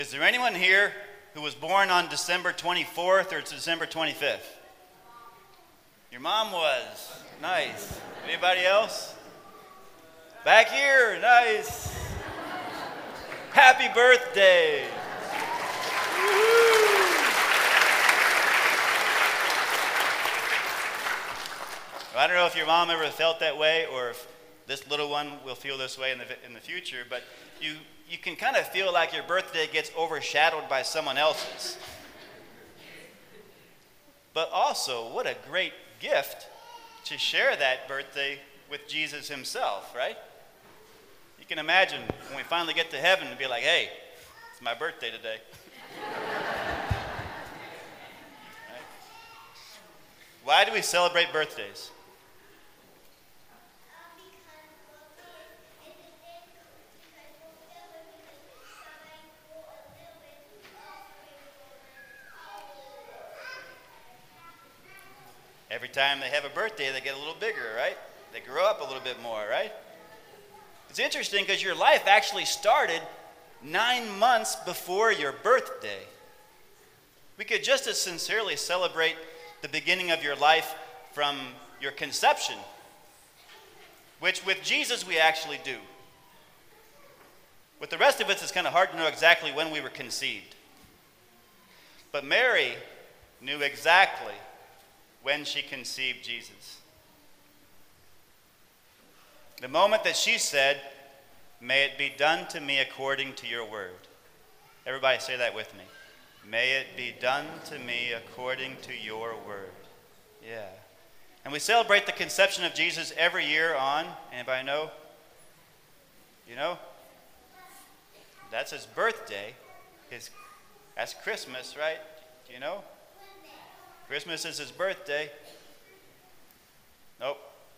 Is there anyone here who was born on December 24th or December 25th? Your mom was. Nice. Anybody else? Back here. Nice. Happy birthday. I don't know if your mom ever felt that way or if this little one will feel this way in the future, but you can kind of feel like your birthday gets overshadowed by someone else's. But also, what a great gift to share that birthday with Jesus himself, right? You can imagine when we finally get to heaven and be like, hey, it's my birthday today. Right? Why do we celebrate birthdays? Every time they have a birthday, they get a little bigger, right? They grow up a little bit more, right? It's interesting because your life actually started 9 months before your birthday. We could just as sincerely celebrate the beginning of your life from your conception, which with Jesus we actually do. With the rest of us, it's kind of hard to know exactly when we were conceived. But Mary knew exactly when she conceived Jesus. The moment that she said, "May it be done to me according to your word." Everybody say that with me. May it be done to me according to your word. Yeah. And we celebrate the conception of Jesus every year on, anybody know? You know? That's his birthday. That's Christmas, right? Do you know? Christmas is his birthday. Nope.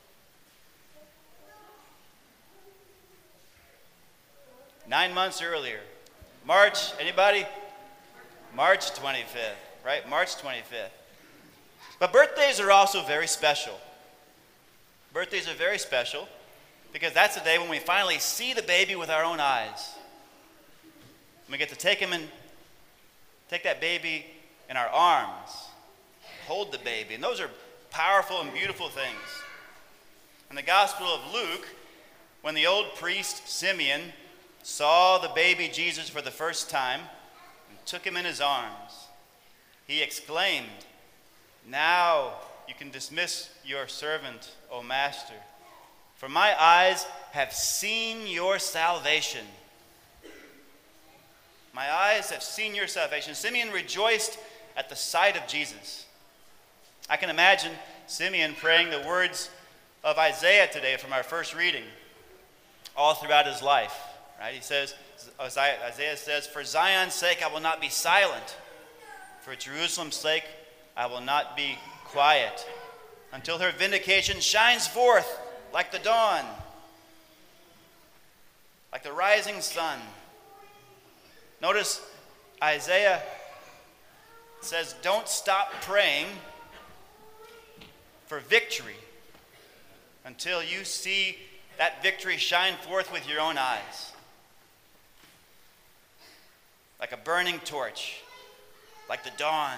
Nine months earlier. March, anybody? March 25th, right? March 25th. But birthdays are also very special. Birthdays are very special because that's the day when we finally see the baby with our own eyes. We get to take that baby in our arms. Hold the baby. And those are powerful and beautiful things. In the Gospel of Luke, when the old priest Simeon saw the baby Jesus for the first time and took him in his arms, he exclaimed, "Now you can dismiss your servant, O Master, for my eyes have seen your salvation." My eyes have seen your salvation. Simeon rejoiced at the sight of Jesus. I can imagine Simeon praying the words of Isaiah today from our first reading all throughout his life. Right? He says, Isaiah says, "For Zion's sake I will not be silent. For Jerusalem's sake I will not be quiet, until her vindication shines forth like the dawn, like the rising sun." Notice Isaiah says, don't stop praying for victory until you see that victory shine forth with your own eyes. Like a burning torch, like the dawn.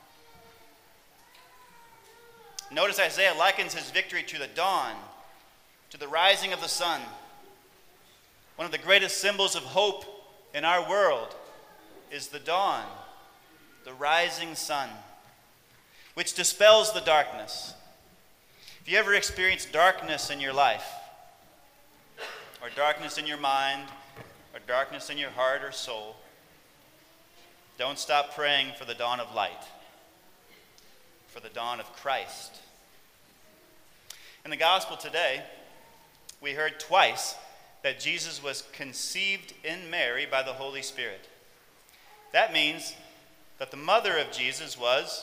Notice Isaiah likens his victory to the dawn, to the rising of the sun. One of the greatest symbols of hope in our world is the dawn, the rising sun, which dispels the darkness. If you ever experienced darkness in your life, or darkness in your mind, or darkness in your heart or soul, don't stop praying for the dawn of light, for the dawn of Christ. In the gospel today, we heard twice that Jesus was conceived in Mary by the Holy Spirit. That means that the mother of Jesus was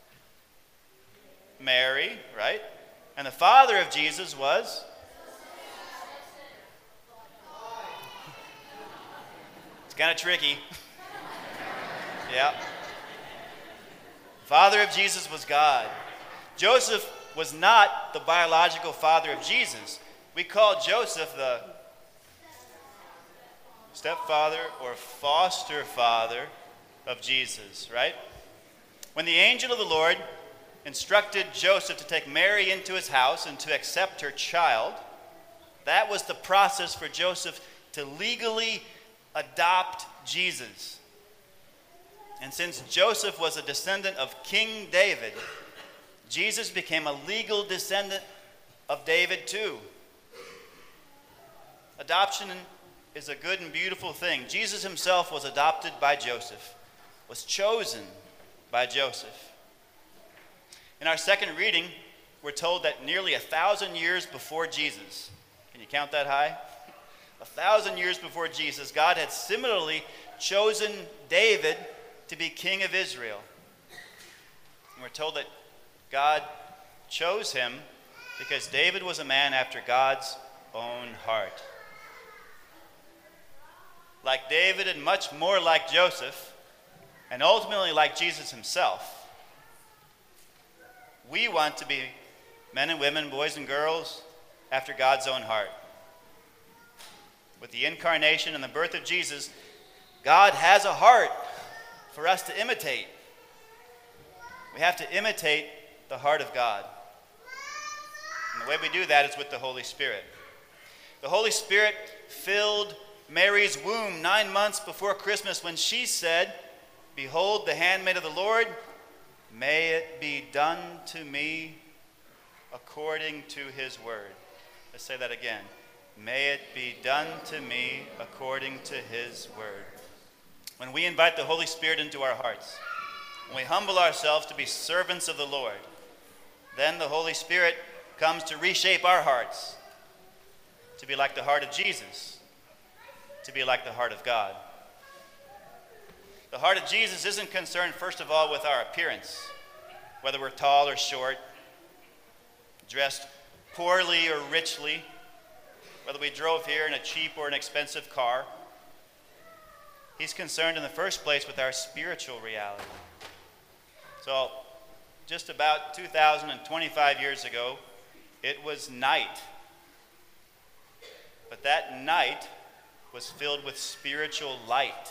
Mary, right? And the father of Jesus was? It's kind of tricky. Yeah. The father of Jesus was God. Joseph was not the biological father of Jesus. We call Joseph stepfather or foster father of Jesus, right? When the angel of the Lord instructed Joseph to take Mary into his house and to accept her child, that was the process for Joseph to legally adopt Jesus. And since Joseph was a descendant of King David, Jesus became a legal descendant of David too. Adoption is a good and beautiful thing. Jesus himself was adopted by Joseph, was chosen by Joseph. In our second reading, we're told that nearly 1,000 years before Jesus, can you count that high? 1,000 years before Jesus, God had similarly chosen David to be king of Israel. And we're told that God chose him because David was a man after God's own heart. Like David and much more like Joseph, and ultimately like Jesus himself, we want to be men and women, boys and girls, after God's own heart. With the incarnation and the birth of Jesus, God has a heart for us to imitate. We have to imitate the heart of God. And the way we do that is with the Holy Spirit. The Holy Spirit filled Mary's womb 9 months before Christmas when she said, "Behold, the handmaid of the Lord, may it be done to me according to his word." Let's say that again. May it be done to me according to his word. When we invite the Holy Spirit into our hearts, when we humble ourselves to be servants of the Lord, then the Holy Spirit comes to reshape our hearts, to be like the heart of Jesus, to be like the heart of God. The heart of Jesus isn't concerned, first of all, with our appearance, whether we're tall or short, dressed poorly or richly, whether we drove here in a cheap or an expensive car. He's concerned in the first place with our spiritual reality. So, just about 2,025 years ago, it was night. But that night was filled with spiritual light.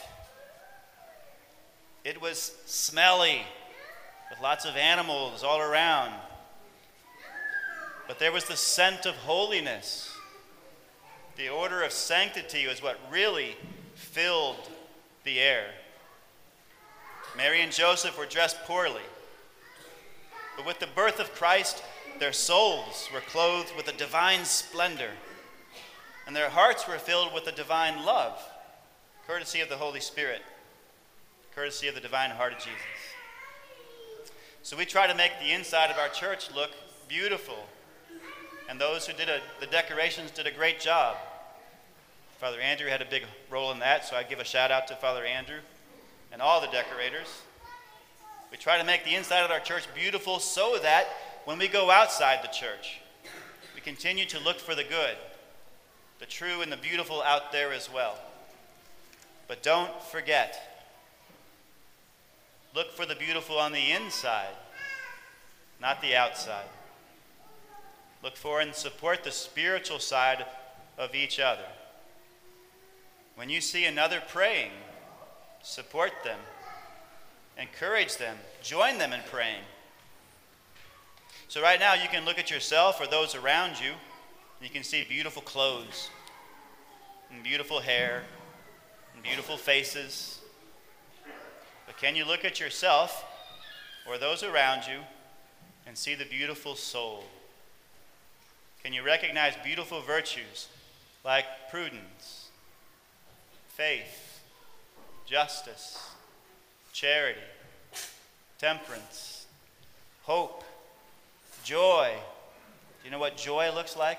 It was smelly, with lots of animals all around. But there was the scent of holiness. The odor of sanctity was what really filled the air. Mary and Joseph were dressed poorly. But with the birth of Christ, their souls were clothed with a divine splendor, and their hearts were filled with a divine love, courtesy of the Holy Spirit, courtesy of the divine heart of Jesus. So we try to make the inside of our church look beautiful, and those who did the decorations did a great job. Father Andrew had a big role in that, so I give a shout out to Father Andrew and all the decorators. We try to make the inside of our church beautiful so that when we go outside the church, we continue to look for the good, the true and the beautiful out there as well. But don't forget, look for the beautiful on the inside, not the outside. Look for and support the spiritual side of each other. When you see another praying, support them, encourage them, join them in praying. So right now you can look at yourself or those around you, and you can see beautiful clothes, and beautiful hair, and beautiful faces. But can you look at yourself or those around you and see the beautiful soul? Can you recognize beautiful virtues like prudence, faith, justice, charity, temperance, hope, joy? Do you know what joy looks like?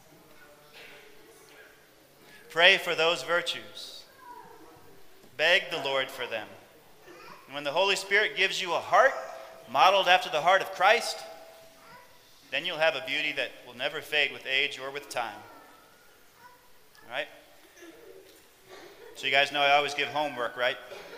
Pray for those virtues. Beg the Lord for them. And when the Holy Spirit gives you a heart modeled after the heart of Christ, then you'll have a beauty that will never fade with age or with time. All right? So you guys know I always give homework, right?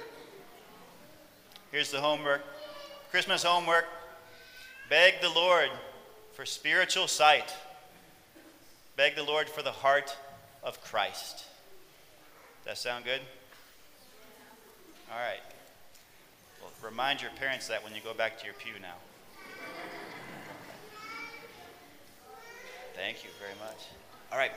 Here's the homework. Christmas homework. Beg the Lord for spiritual sight. Beg the Lord for the heart of Christ. That sound good? All right. Well, remind your parents that when you go back to your pew now. Thank you very much. All right.